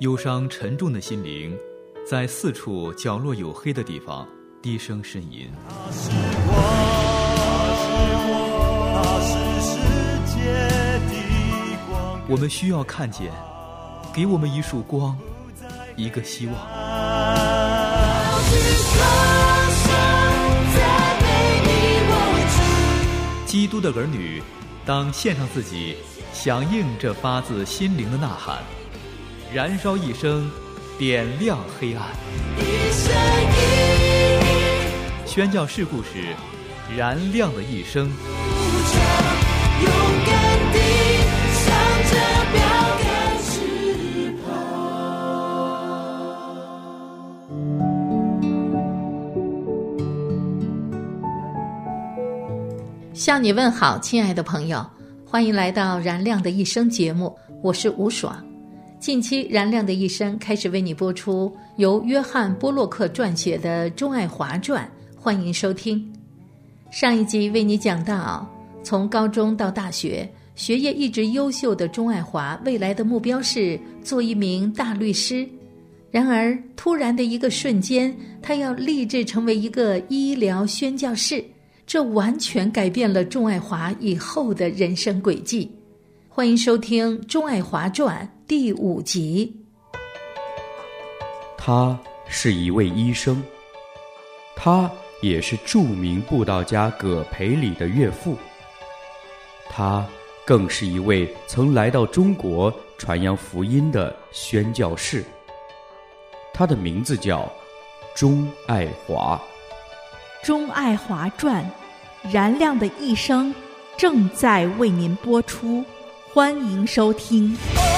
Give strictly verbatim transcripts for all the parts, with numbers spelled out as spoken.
忧伤沉重的心灵在四处角落有黑的地方低声呻吟。 他是我，他是世界的光。 我们需要看见，给我们一束光，一个希望。基督的儿女当献上自己，响应这发自心灵的呐喊，燃烧一生，点亮黑暗。宣教士故事，燃亮的一生。 勇敢地向着标杆直跑。 向你问好，亲爱的朋友，欢迎来到燃亮的一生节目，我是吴爽。近期燃亮的一生开始为你播出由约翰波洛克撰写的钟爱华传，欢迎收听。上一集为你讲到，从高中到大学，学业一直优秀的钟爱华未来的目标是做一名大律师。然而突然的一个瞬间，他要立志成为一个医疗宣教士，这完全改变了钟爱华以后的人生轨迹。欢迎收听《钟爱华传》第五集。 他是一位医生，他也是著名布道家葛培理的岳父，他更是一位曾来到中国传扬福音的宣教士。他的名字叫钟爱华。 钟爱华传，燃亮的一生正在为您播出，欢迎收听。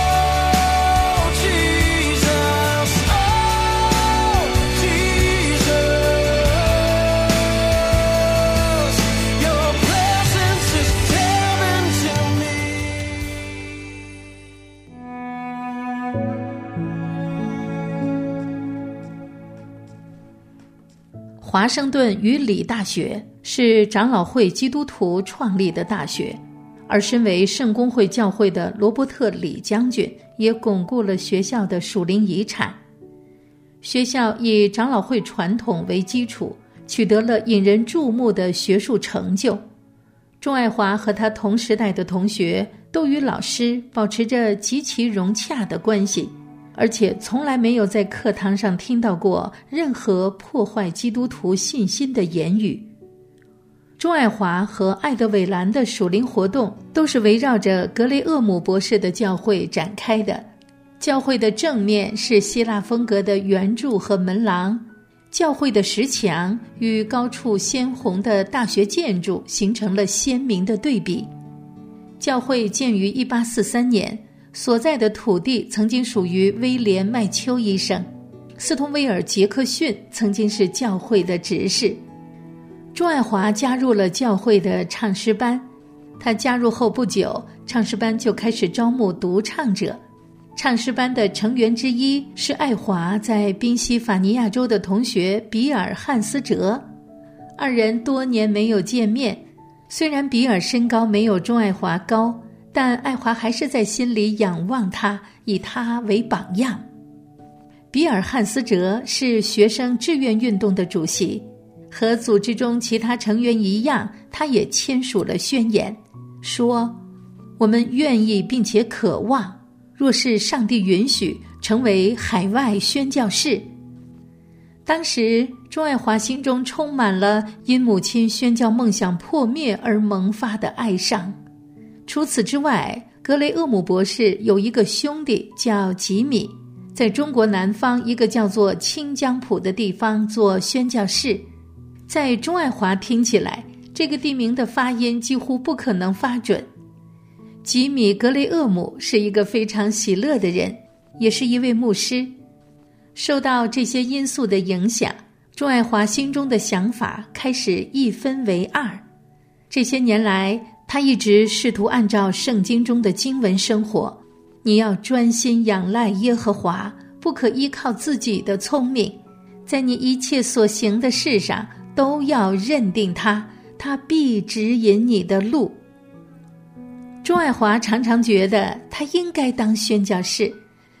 华盛顿与理大学是长老会基督徒创立的大学，而身为圣公会教会的罗伯特李将军也巩固了学校的属灵遗产。学校以长老会传统为基础，取得了引人注目的学术成就。钟爱华和他同时代的同学都与老师保持着极其融洽的关系，而且从来没有在课堂上听到过任何破坏基督徒信心的言语。钟爱华和艾德韦兰的属灵活动都是围绕着格雷厄姆博士的教会展开的。教会的正面是希腊风格的圆柱和门廊，教会的石墙与高处鲜红的大学建筑形成了鲜明的对比。教会建于一八四三年，所在的土地曾经属于威廉麦丘医生，斯通威尔杰克逊曾经是教会的执事。钟爱华加入了教会的唱诗班，他加入后不久，唱诗班就开始招募独唱者。唱诗班的成员之一是爱华在宾夕法尼亚州的同学比尔·汉斯哲，二人多年没有见面。虽然比尔身高没有钟爱华高，但爱华还是在心里仰望他，以他为榜样。比尔·汉斯哲是学生志愿运动的主席，和组织中其他成员一样，他也签署了宣言，说：我们愿意并且渴望，若是上帝允许，成为海外宣教士。当时钟爱华心中充满了因母亲宣教梦想破灭而萌发的哀伤。除此之外，格雷厄姆博士有一个兄弟叫吉米，在中国南方一个叫做清江浦的地方做宣教士。在钟爱华听起来，这个地名的发音几乎不可能发准。吉米·格雷厄姆是一个非常喜乐的人，也是一位牧师。受到这些因素的影响，钟爱华心中的想法开始一分为二。这些年来，他一直试图按照圣经中的经文生活。你要专心仰赖耶和华，不可依靠自己的聪明，在你一切所行的事上都要认定他，他必指引你的路。钟爱华常常觉得他应该当宣教士，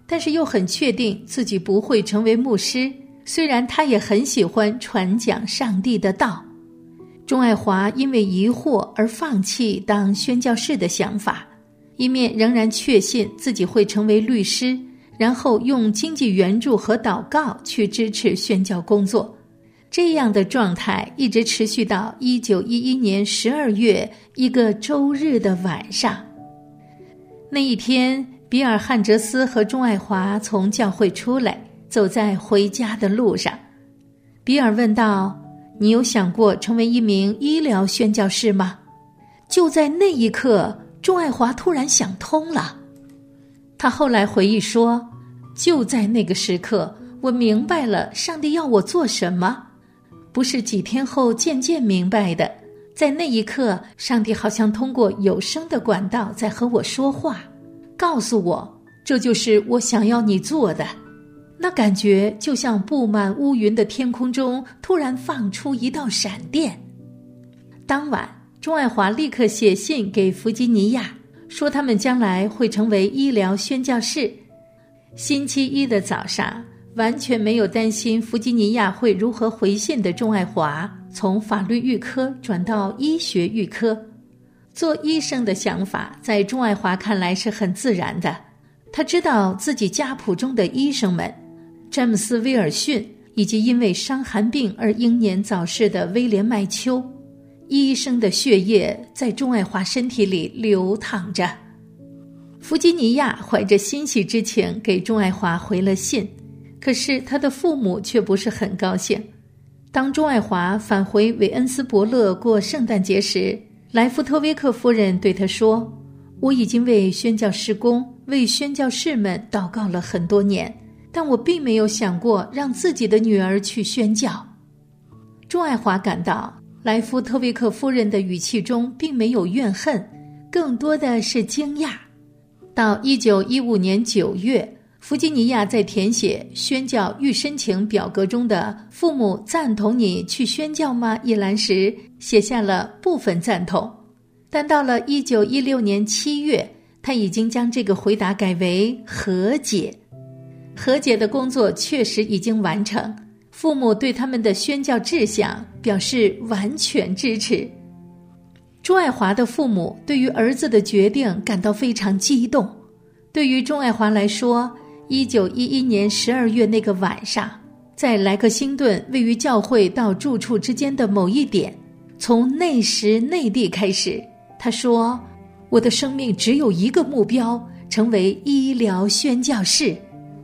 但是又很确定自己不会成为牧师，虽然他也很喜欢传讲上帝的道。钟爱华因为疑惑而放弃当宣教士的想法，一面仍然确信自己会成为律师，然后用经济援助和祷告去支持宣教工作。这样的状态一直持续到一九一一年十二月一个周日的晚上。那一天，比尔·汉哲斯和钟爱华从教会出来，走在回家的路上。比尔问道：你有想过成为一名医疗宣教士吗？就在那一刻，钟爱华突然想通了。他后来回忆说，就在那个时刻，我明白了上帝要我做什么，不是几天后渐渐明白的。在那一刻，上帝好像通过有声的管道在和我说话，告诉我这就是我想要你做的。那感觉就像布满乌云的天空中突然放出一道闪电。当晚，钟爱华立刻写信给弗吉尼亚，说他们将来会成为医疗宣教士。星期一的早上，完全没有担心弗吉尼亚会如何回信的钟爱华，从法律预科转到医学预科。做医生的想法在钟爱华看来是很自然的。他知道自己家谱中的医生们，詹姆斯·威尔逊，以及因为伤寒病而英年早逝的威廉·麦丘，医生的血液在钟爱华身体里流淌着。弗吉尼亚怀着欣喜之情给钟爱华回了信，可是他的父母却不是很高兴。当钟爱华返回韦恩斯伯勒过圣诞节时，莱夫特威克夫人对他说：我已经为宣教事工，为宣教士们祷告了很多年，但我并没有想过让自己的女儿去宣教。钟爱华感到莱夫特维克夫人的语气中并没有怨恨，更多的是惊讶。到一九一五年九月，弗吉尼亚在填写宣教预申请表格中的父母赞同你去宣教吗一栏时，写下了部分赞同。但到了一九一六年七月，他已经将这个回答改为和解。和解的工作确实已经完成，父母对他们的宣教志向表示完全支持。钟爱华的父母对于儿子的决定感到非常激动。对于钟爱华来说，一九一一年十二月那个晚上，在莱克星顿位于教会到住处之间的某一点，从那时那地开始，他说：我的生命只有一个目标，成为医疗宣教士。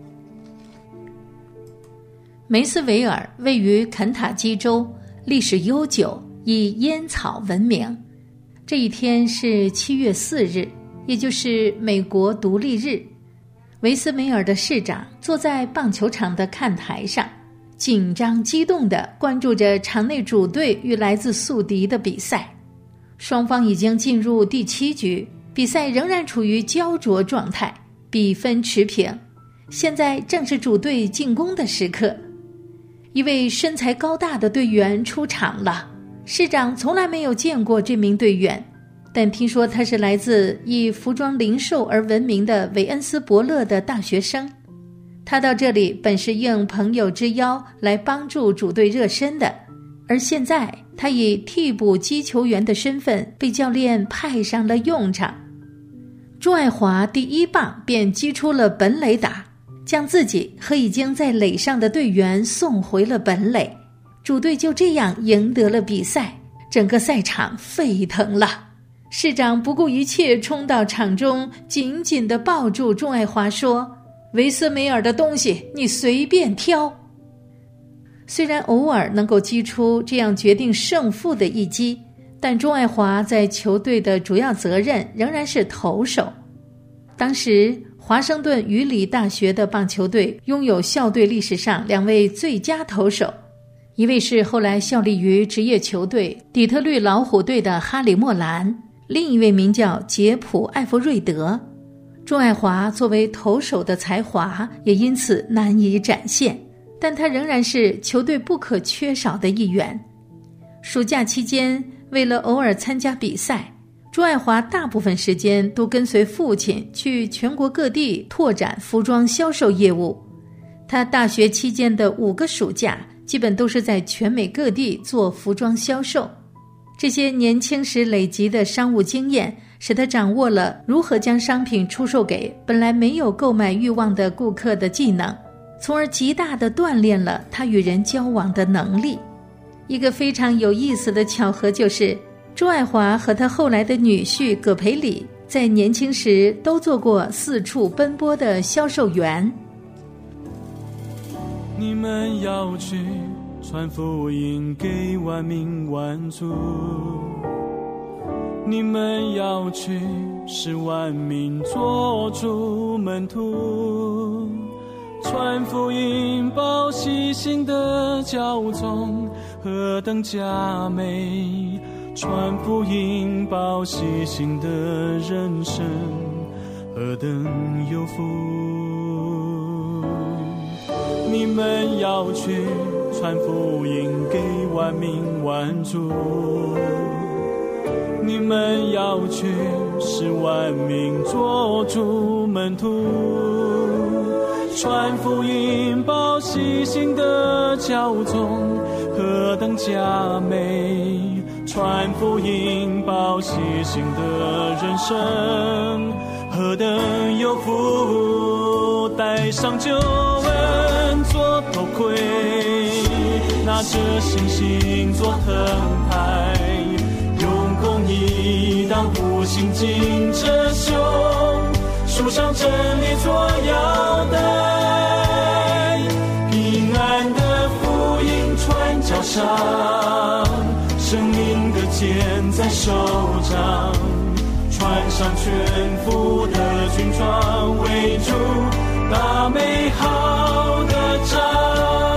梅斯维尔位于肯塔基州，历史悠久，以烟草闻名。这一天是七月四日，也就是美国独立日。维斯梅尔的市长坐在棒球场的看台上，紧张激动地关注着场内主队与来自宿敌的比赛。双方已经进入第七局，比赛仍然处于焦灼状态，比分持平。现在正是主队进攻的时刻。一位身材高大的队员出场了，市长从来没有见过这名队员，但听说他是来自以服装零售而闻名的韦恩斯伯勒的大学生。他到这里本是应朋友之邀来帮助主队热身的，而现在他以替补击球员的身份被教练派上了用场。钟爱华第一棒便击出了本垒打，将自己和已经在垒上的队员送回了本垒。主队就这样赢得了比赛，整个赛场沸腾了。市长不顾一切冲到场中，紧紧地抱住钟爱华说：维斯梅尔的东西你随便挑。虽然偶尔能够击出这样决定胜负的一击，但钟爱华在球队的主要责任仍然是投手。当时华盛顿语理大学的棒球队拥有校队历史上两位最佳投手，一位是后来效力于职业球队底特律老虎队的哈里莫兰，另一位名叫杰普艾弗瑞德。钟爱华作为投手的才华也因此难以展现，但他仍然是球队不可缺少的一员。暑假期间，为了偶尔参加比赛， 朱爱华大部分时间都跟随父亲去全国各地拓展服装销售业务。他大学期间的五个暑假，基本都是在全美各地做服装销售。这些年轻时累积的商务经验，使他掌握了如何将商品出售给本来没有购买欲望的顾客的技能，从而极大地锻炼了他与人交往的能力。一个非常有意思的巧合就是，朱爱华和他后来的女婿葛培理在年轻时都做过四处奔波的销售员。 你们要去传福音给万民万族，你们要去使万民做主门徒，传福音报喜信的教宗何等佳美，传福音报喜信的人生何等有福。你们要去传福音给万民万族，你们要去使万民做主门徒，传福音报喜信的教宗何等佳美，传福音报喜信的人生何等有福。戴上救恩做头盔，拿着信心做藤牌，用公义当护心镜着胸，树上真理做腰带，平安的福音传脚上，生命的剑在手掌，穿上全副的军装，围住那美好的仗。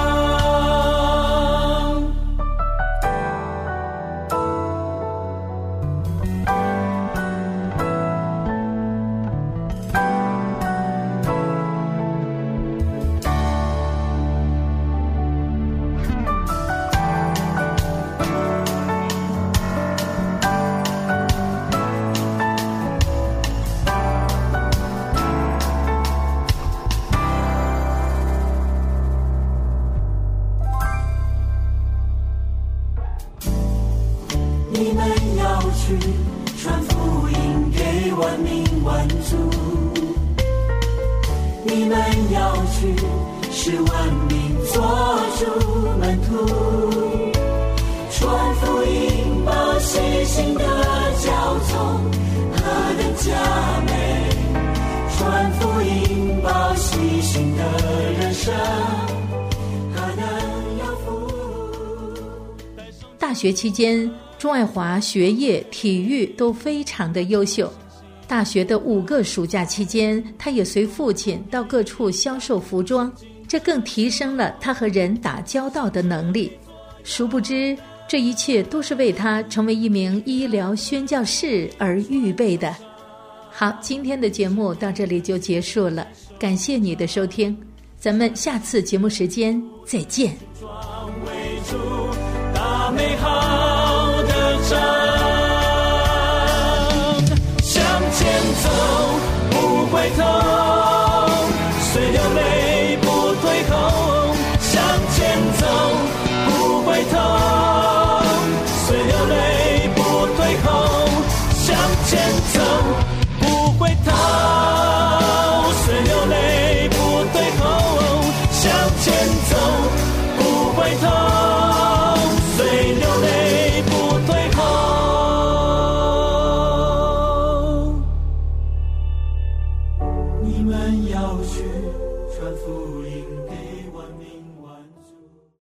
你们要去传福音给万民万族，你们要去使万民做主门徒，传福音报喜信的教宗何等佳美，传福音报喜信的人生何等有福。 大学期间，朱爱华学业、体育都非常的优秀。大学的五个暑假期间，他也随父亲到各处销售服装，这更提升了他和人打交道的能力。殊不知，这一切都是为他成为一名医疗宣教士而预备的。好，今天的节目到这里就结束了，感谢你的收听，咱们下次节目时间再见。 大美好的仗，向前走不回头，虽流泪不退后，向前走不回头，虽流泪不退后，向前走不回头，虽流泪不退后，向前走不回头。你们要去传福音给我